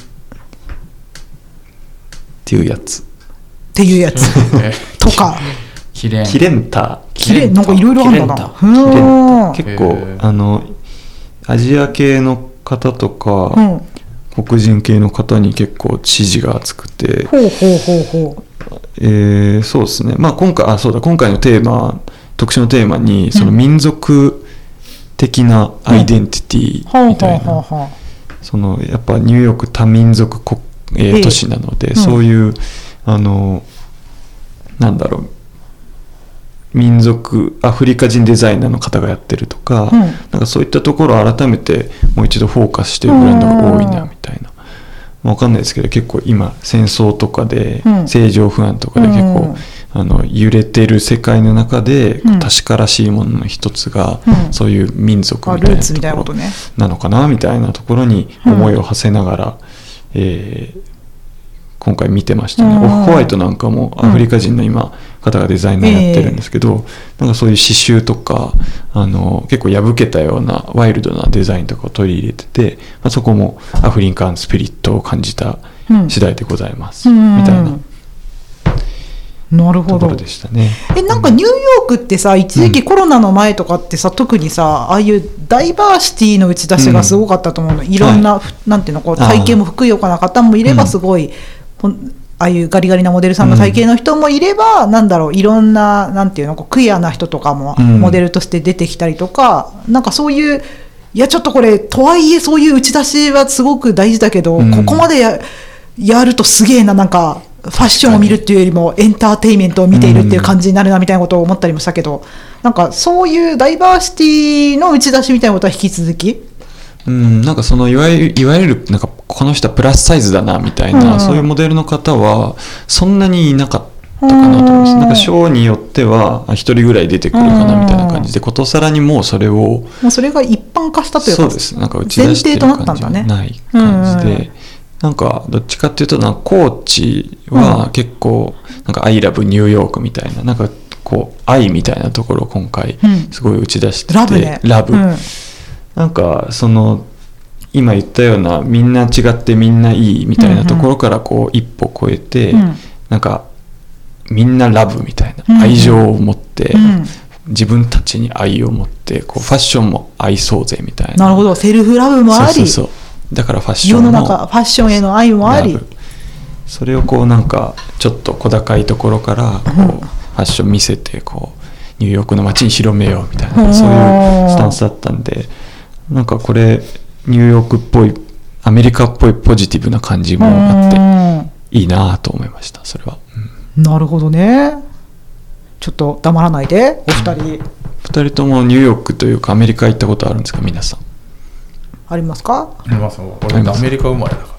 [SPEAKER 4] っていうやつ
[SPEAKER 1] っていうやつとか
[SPEAKER 3] キレン
[SPEAKER 4] キレンタ
[SPEAKER 1] キレンなんかいろいろあるんだな。
[SPEAKER 4] キレンタ結構あのアジア系の方とか、うん、黒人系の方に結構支持が厚くて、
[SPEAKER 1] ほうほうほうほう、
[SPEAKER 4] えー、そうですね、まあ、今回あそうだ今回のテーマ特集のテーマにその民族的なアイデンティティみたいな、そのやっぱニューヨーク多民族国、えー、都市なので、うん、そういうあのなんだろう民族アフリカ人デザイナーの方がやってるとか、うん、なんかそういったところを改めてもう一度フォーカスしてるブランドが多いなみたいな、まあ、分かんないですけど結構今戦争とかで、うん、政情不安とかで結構、うん、あの揺れてる世界の中で、うん、確からしいものの一つが、うん、そういう民族みたいなところなのかなみたいなところに思いを馳せながら、うんえー今回見てましたね、うん、オフホワイトなんかもアフリカ人の今方がデザイナーやってるんですけど、うんえー、なんかそういう刺繍とかあの結構破けたようなワイルドなデザインとかを取り入れてて、まあ、そこもアフリカンスピリットを感じた次第でございます、うん、みたいな
[SPEAKER 1] なるほど
[SPEAKER 4] ところでしたね。
[SPEAKER 1] えなんかニューヨークってさ一時期コロナの前とかってさ、うん、特にさああいうダイバーシティの打ち出しがすごかったと思うの、うん、いろんな、はい、なんていうのこう体型もふくよかな方もいればすごい、うん、ああいうガリガリなモデルさんの体型の人もいれば、うん、なんだろういろんななんていうのこうクイアな人とかもモデルとして出てきたりとか、うん、なんかそういういやちょっとこれとはいえそういう打ち出しはすごく大事だけど、うん、ここまで や, やるとすげえななんかファッションを見るっていうよりもエンターテインメントを見ているっていう感じになるなみたいなことを思ったりもしたけど、なんかそういうダイバーシティの打ち出しみたいなことは引き続き
[SPEAKER 4] うん、なんかそのいわゆる、いわゆるなんかこの人はプラスサイズだなみたいな、うん、そういうモデルの方はそんなにいなかったかなと思います。なんかショーによっては一人ぐらい出てくるかなみたいな感じで、ことさらにもうそれを
[SPEAKER 1] もうそれが一般化したというか、
[SPEAKER 4] そうです、なんか打ち出してる感じはない感じで、なんかどっちかっていうとなんかコーチは結構なんかアイラブニューヨークみたいな、なんかこう愛みたいなところを今回すごい打ち出してて、
[SPEAKER 1] ラブね、
[SPEAKER 4] ラブ、うんなんかその今言ったようなみんな違ってみんないいみたいなところからこう一歩超えて、うんうん、なんかみんなラブみたいな愛情を持って、うんうん、自分たちに愛を持ってこうファッションも愛そうぜみたいな。
[SPEAKER 1] なるほど、セルフラブもあり、
[SPEAKER 4] そうそうそうだからファッションも
[SPEAKER 1] 世の中ファッションへの愛もあり、
[SPEAKER 4] それをこうなんかちょっと小高いところからこう、うん、ファッション見せてこうニューヨークの街に広めようみたいな、そういうスタンスだったんで、なんかこれニューヨークっぽいアメリカっぽいポジティブな感じもあっていいなと思いました。それは、
[SPEAKER 1] うん、なるほどね。ちょっと黙らないでお二人、うん、
[SPEAKER 4] 二人ともニューヨークというかアメリカ行ったことあるんですか皆さん。
[SPEAKER 1] ありますか？
[SPEAKER 3] あります。俺アメリカ生まれだから。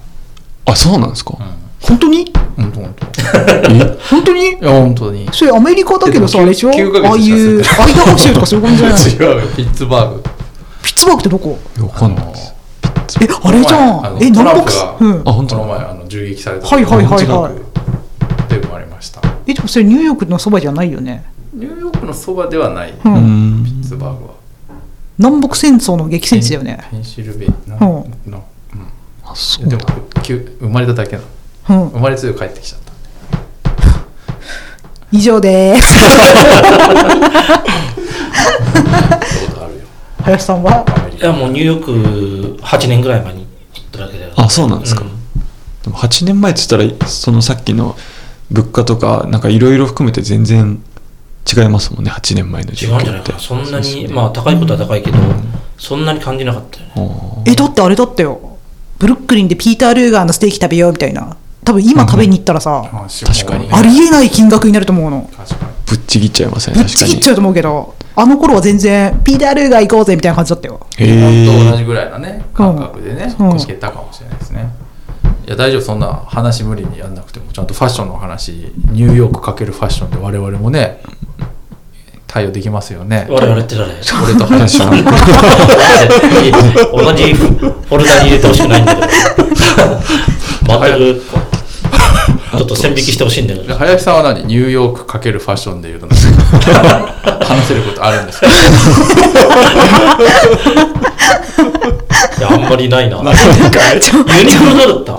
[SPEAKER 4] あ、そうなんですか、うん、
[SPEAKER 1] 本当に
[SPEAKER 3] 本当本当
[SPEAKER 1] え本当にい
[SPEAKER 3] や本当に
[SPEAKER 1] それアメリカだけどさ、あれでしょ、ああいうアイダホ州とかそういう感じじゃない
[SPEAKER 3] 違うピッツバーグ。
[SPEAKER 1] ピッツバーグってどこ？
[SPEAKER 4] わかんないです。
[SPEAKER 1] え、あれじゃん。え、南北、
[SPEAKER 3] うん、あ、本当。この前あの銃撃された。
[SPEAKER 1] はいはいはいはい。
[SPEAKER 3] で生まれました。
[SPEAKER 1] え、でもそれニューヨークのそばじゃないよね。
[SPEAKER 3] ニューヨークのそばではない。うん、ピッツバーグは。
[SPEAKER 1] 南北戦争の激戦地だよね。
[SPEAKER 3] ペンシルベニアの、うん、
[SPEAKER 4] あ、そう
[SPEAKER 3] でも生まれただけなの。うん、生まれつい帰ってきちゃった。
[SPEAKER 1] 以上でーす。林さんは？
[SPEAKER 2] いやもうニューヨークはちねんぐらい前に行っただけで。
[SPEAKER 4] あ、そうなんですか、うん、でもはちねんまえって言ったらそのさっきの物価とかなんかいろいろ含めて全然違いますもんね。はちねんまえの
[SPEAKER 2] 状況って違うんじゃないかな。そんなに、ね、まあ高いことは高いけど、うん、そんなに感じなかったよね。
[SPEAKER 1] え、だってあれだったよ、ブルックリンでピーター・ルーガーのステーキ食べようみたいな、多分今食べに行ったらさ、
[SPEAKER 4] うん、確かに
[SPEAKER 1] ありえない金額になると思うの。
[SPEAKER 4] 確かにぶっちぎっちゃいません、ね、
[SPEAKER 1] ぶっちぎっちゃうと思うけど、 あの頃は全然ピーター・ルーガー行こうぜみたいな感じだったよ。
[SPEAKER 3] 日本と同じぐらいのね感覚でね、
[SPEAKER 1] うん、
[SPEAKER 3] いけたかもしれないですね。いや大丈夫、そんな話無理にやんなくても、ちゃんとファッションの話、ニューヨークかけるファッションで我々もね対応できますよね。
[SPEAKER 2] 我々って誰？
[SPEAKER 3] 俺と林さん
[SPEAKER 2] 同じフォルダに入れてほしくないんだけど全くちょっと線引きしてほしいんだけど。
[SPEAKER 3] 林さんは何、ニューヨークかけるファッションでいうと話せることあるんですか？
[SPEAKER 2] いやあんまりないな。ユニクロどうだった？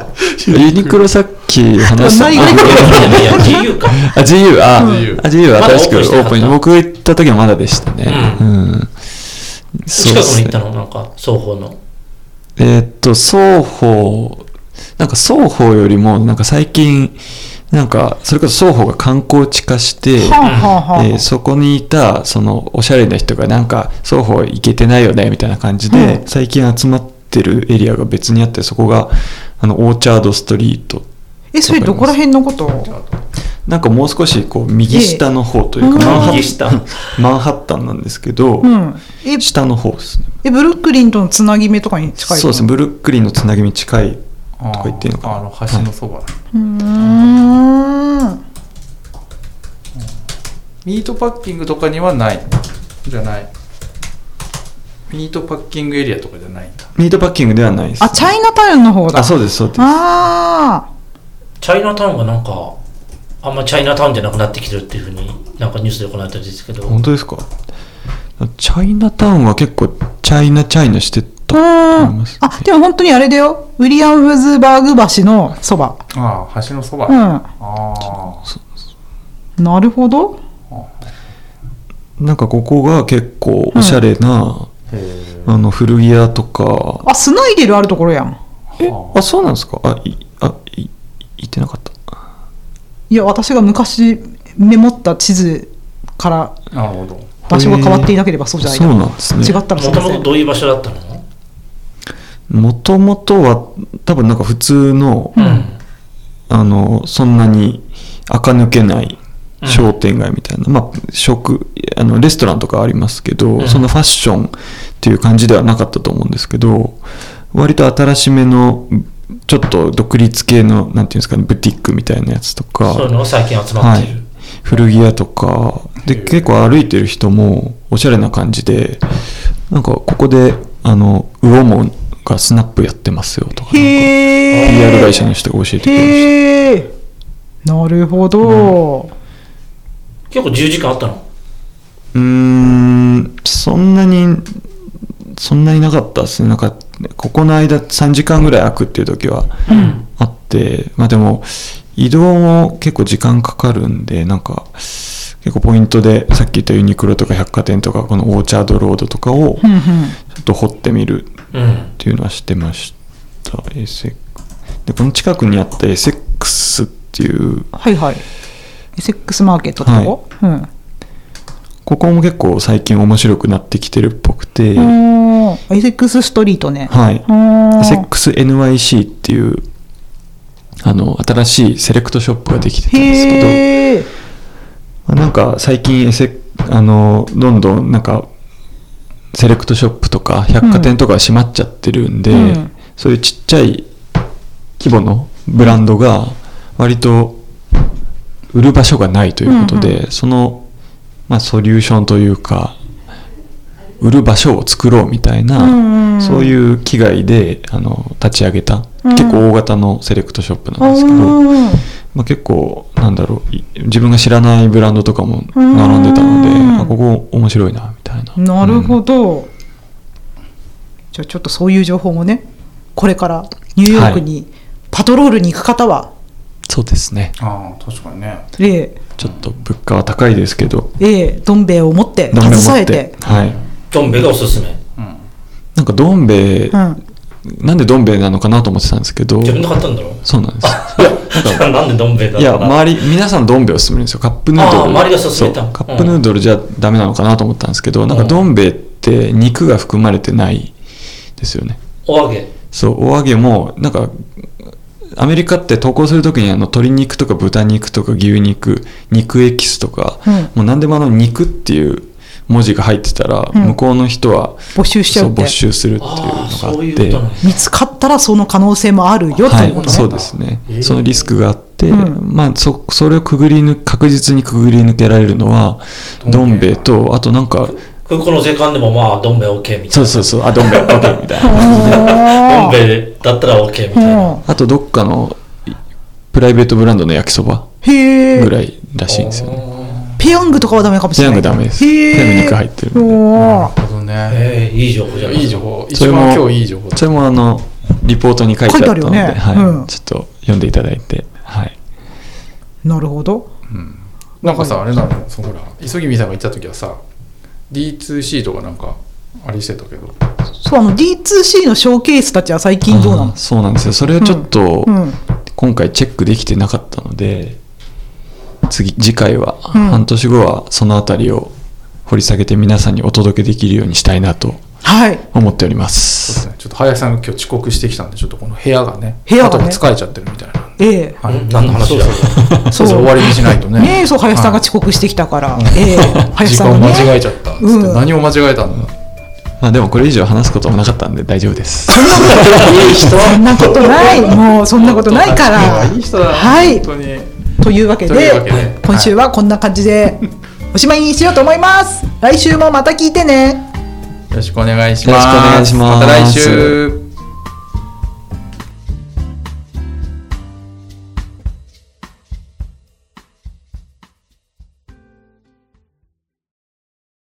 [SPEAKER 4] ユニクロさっき話した
[SPEAKER 2] いやいや ジーユー か。
[SPEAKER 4] あ ジーユー あ、
[SPEAKER 3] うん、
[SPEAKER 4] あ ジーユー は新しくオ
[SPEAKER 2] まだオープンしてなかった
[SPEAKER 4] ープンに、僕が行った時はまだでしたね。うん。うん、
[SPEAKER 2] 近くに行ったの？なんか双方の。
[SPEAKER 4] えー、っと双方なんか双方よりもなんか最近なんかそれこそ双方が観光地化して、
[SPEAKER 1] はあはあはあ、
[SPEAKER 4] えー、そこにいたそのおしゃれな人がなんか双方行けてないよねみたいな感じで、うん、最近集まってるエリアが別にあって、そこがあのオーチャードストリート。
[SPEAKER 1] えそれどこら辺のこと？
[SPEAKER 4] なんかもう少しこう右下の方というか、
[SPEAKER 2] えー、
[SPEAKER 4] マンハ
[SPEAKER 2] 右下
[SPEAKER 4] マンハッタンなんですけど、
[SPEAKER 1] うん、え
[SPEAKER 4] 下の方ですね。
[SPEAKER 1] えブルックリンとのつなぎ目とかに近い？
[SPEAKER 4] そうですね、ブルックリンのつなぎ目近いとか言っていいのかな。
[SPEAKER 3] あの橋のそば、はい、
[SPEAKER 1] うーん
[SPEAKER 3] ミートパッキングとかにはないじゃない、ミートパッキングエリアとかじゃないんだ。
[SPEAKER 4] ミートパッキングではないです、ね、
[SPEAKER 1] あチャイナタウンの方だ。
[SPEAKER 4] あそうですそうです。
[SPEAKER 1] あ
[SPEAKER 2] チャイナタウンがなんかあんまチャイナタウンじゃなくなってきてるっていうふうになんかニュースで行われたんですけど。
[SPEAKER 4] 本当ですか？チャイナタウンは結構チャイナチャイナしてたと思います、ね、
[SPEAKER 1] あでも本当にあれだよ、ウィリアムズバーグ橋のそば。
[SPEAKER 3] ああ橋のそば、
[SPEAKER 1] うん、
[SPEAKER 3] ああ
[SPEAKER 1] なるほど。
[SPEAKER 4] なんかここが結構おしゃれな、うん、あの古着屋とか。
[SPEAKER 1] あスナイデルあるところやん。
[SPEAKER 4] えあそうなんですか？あいあい言ってなかった。
[SPEAKER 1] いや私が昔メモった地図から
[SPEAKER 3] なるほど
[SPEAKER 1] 場所が変わっていなければそうじゃないかな。
[SPEAKER 4] そうなんですね。
[SPEAKER 1] 違ったらすいません。
[SPEAKER 2] もともとどういう場所だったの？
[SPEAKER 4] もともとは多分なんか普通の、うん、あのそんなに垢抜けない商店街みたいな、うん、まあ食あのレストランとかありますけど、うん、そんなファッションっていう感じではなかったと思うんですけど、割と新しめのちょっと独立系のなんていうんですかね、ブティックみたいなやつとか、
[SPEAKER 2] そういうのが最近集まってる、はい、
[SPEAKER 4] 古着屋とかで結構歩いてる人もおしゃれな感じで、なんかここであのウオモンがスナップやってますよとか、なんか ピーアール 会社の人が教えてくれました。
[SPEAKER 1] なるほど、うん、
[SPEAKER 2] 結構じゅうじかんあったの？
[SPEAKER 4] うーんそんなにそんなになかったですね。なんかここの間さんじかんぐらい空くっていう時はあって、うん、まあでも移動も結構時間かかるんで、なんか結構ポイントでさっき言ったユニクロとか百貨店とかこのオーチャードロードとかをちょっと掘ってみるっていうのはしてました、うん、エセでこの近くにあったエセックスっていう
[SPEAKER 1] はいはいエセックスマーケットってとこ、はい、うん、
[SPEAKER 4] ここも結構最近面白くなってきてるっぽくて、
[SPEAKER 1] エセックスストリートね、
[SPEAKER 4] はい、エセックス エヌワイシー っていうあの新しいセレクトショップができてたんですけど、なんか最近エセあのどんどんなんかセレクトショップとか百貨店とか閉まっちゃってるんで、うん、そういうちっちゃい規模のブランドが割と売る場所がないということで、うんうん、その、まあ、ソリューションというか売る場所を作ろうみたいな、うんうん、そういう気概であの立ち上げた、うん、結構大型のセレクトショップなんですけど、うん、まあ、結構なんだろう自分が知らないブランドとかも並んでたので、うん、あここ面白いなみたいな。
[SPEAKER 1] なるほど、うん、じゃあちょっとそういう情報もね、これからニューヨークにパトロールに行く方は、はい、
[SPEAKER 4] そうですね。
[SPEAKER 3] ああ確かにね、
[SPEAKER 1] ええ、
[SPEAKER 4] ちょっと物価は高いですけど、
[SPEAKER 1] ええ、どん兵衛を持って携えて、
[SPEAKER 4] はい、
[SPEAKER 2] どん兵衛がおすすめ、うん、
[SPEAKER 4] なんかどん兵衛、うん、なんでどん兵衛なのかなと思ってたんですけど、
[SPEAKER 2] 自分で買ったんだろう。
[SPEAKER 4] そうなんです
[SPEAKER 2] いやなんかなんでどん兵衛だろう。
[SPEAKER 4] いや周り皆さんどん兵衛を勧めるんですよ。カップヌードル、
[SPEAKER 2] あ周りが勧めた、
[SPEAKER 4] カップヌードルじゃダメなのかなと思ったんですけど、うん、なんかどん兵衛って肉が含まれてないですよね。
[SPEAKER 2] お揚げ、
[SPEAKER 4] そうお揚げもなんかアメリカって投稿するときにあの鶏肉とか豚肉とか牛肉肉エキスとか、うん、もう何でもあの肉っていう文字が入ってたら、
[SPEAKER 1] うん
[SPEAKER 4] 向こうの人は
[SPEAKER 1] 没収しちゃうって
[SPEAKER 4] そう没収するっていうのがあ
[SPEAKER 2] あーそう
[SPEAKER 4] って
[SPEAKER 2] いうことね
[SPEAKER 1] 見つかったらその可能性もあるよということね、
[SPEAKER 4] はい、そうですね、
[SPEAKER 2] えー
[SPEAKER 4] そのリスクがあって、
[SPEAKER 1] うん
[SPEAKER 4] まあ、そそれをくぐり抜確実にくぐり抜けられるのはどん兵衛とあとなんか
[SPEAKER 2] 空港の税関でもまあどん兵衛 OK みたいな。
[SPEAKER 4] そうそうそうあどん兵衛 OK みたいな
[SPEAKER 2] どん兵衛だったら OK みたいな。
[SPEAKER 1] うん
[SPEAKER 4] あとどっかのプライベートブランドの焼きそば
[SPEAKER 1] へえ
[SPEAKER 4] ぐらいらしいんですよね。
[SPEAKER 1] ペヤングとかはダメかもし
[SPEAKER 4] ペ
[SPEAKER 1] れない。
[SPEAKER 4] ヤングダメです。
[SPEAKER 1] へー
[SPEAKER 4] ペヤング肉入ってるんで。
[SPEAKER 1] おー
[SPEAKER 3] なるほどね。
[SPEAKER 2] えー、いい情報じゃない
[SPEAKER 3] いい情報。
[SPEAKER 4] それも
[SPEAKER 3] 一番今日いい情報だ。
[SPEAKER 4] それもあのリポートに書いてあったので、
[SPEAKER 1] 書いてあるよね
[SPEAKER 4] はい
[SPEAKER 1] うん
[SPEAKER 4] ちょっと読んでいただいて、はい。
[SPEAKER 1] なるほど。
[SPEAKER 3] なんかさ、あれなの、そのほら、磯君さんが言ってた時はさ、ディーツーシー とかなんかありしてたけど、
[SPEAKER 1] そう、あの ディーツーシー のショーケースたちは最近どうなの
[SPEAKER 4] あー？そうなんですよ。それをちょっと、
[SPEAKER 1] うん。
[SPEAKER 4] 今回チェックできてなかったので、次次回は、
[SPEAKER 1] うん
[SPEAKER 4] 半年後はそのあたりを掘り下げて皆さんにお届けできるようにしたいなと
[SPEAKER 1] はい。
[SPEAKER 4] 思っておりま。
[SPEAKER 3] そうですすね、ちょっと林さんが今日遅刻してきたんで、ちょっとこの部屋がね、
[SPEAKER 1] 部屋がね
[SPEAKER 3] 後が疲れちゃってるみたいな。
[SPEAKER 1] ええ。
[SPEAKER 3] はい、
[SPEAKER 2] 何の話だろう。
[SPEAKER 3] そうそう、終わりにしないとね。
[SPEAKER 1] ねえ、そう、林さんが
[SPEAKER 3] はい
[SPEAKER 1] 遅刻してきたから。ええ。林
[SPEAKER 3] 時間を
[SPEAKER 1] さんがね。
[SPEAKER 3] 間違えちゃったっつって、
[SPEAKER 1] うん
[SPEAKER 3] 何を間違えたんだ。
[SPEAKER 4] まあでもこれ以上話すこともなかったんで大丈夫です。
[SPEAKER 3] いい人
[SPEAKER 1] そんなことない。もうそんなことないから。
[SPEAKER 3] いい人だな、
[SPEAKER 1] はい
[SPEAKER 3] 本当に。よ
[SPEAKER 1] というわけ
[SPEAKER 3] というわ
[SPEAKER 1] で
[SPEAKER 3] けで、
[SPEAKER 1] 今週はこんな感じでおしまいにしようと思います。来週もまた聞いてね。
[SPEAKER 3] ろしくお願いします。
[SPEAKER 4] よろしくお願いします
[SPEAKER 3] また来週。